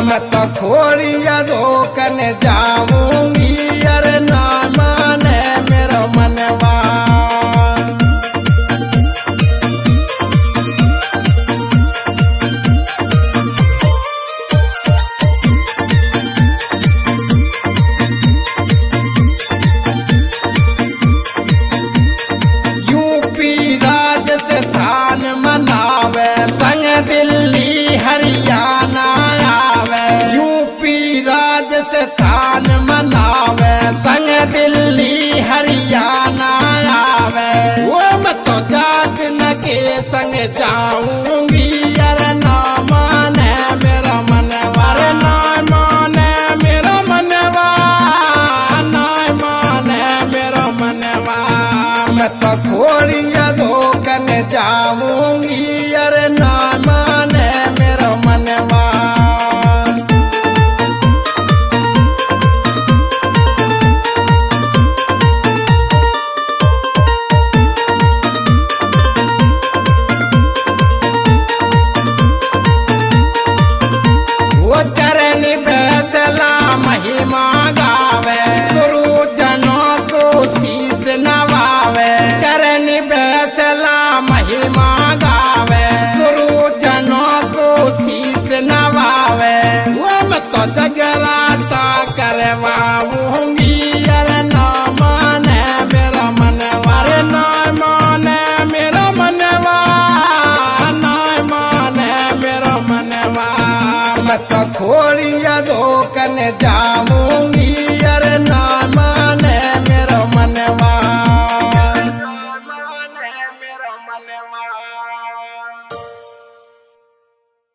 मैं तो खोरिया धोकन जाऊंगी, अरे ना माने मेरा मनवा। राजस्थान मनावे संग दिल्ली हरियाणा आवे, यूपी राजस्थान मनावे संग दिल्ली हरियाणा आवे। वो मैं तो जाट न के संग जाऊंगी, अरे ना माने मेरा मनवा, अरे ना माने मेरा मनवा, ना माने मेरा मनवा। मैं तो खोरिया धोकन जाऊंगी, अरे ना माने मेरा मनवा। वो चरण बैसला महिमा गावे, गुरुजनों को शीश नवावे। चरण बैसला महिमा गावे, गुरुजनों को शीश नवावे। वो मैं तो जगराता करवाऊंगी, अरे ना माने मेरा मनवा, अरे ना माने मेरा मनवा, ना माने मेरा मनवा। मैं तो खोरिया धोकन जाऊंगी, अरे ना माने मेरा मनवा, ना माने मेरा मनवा।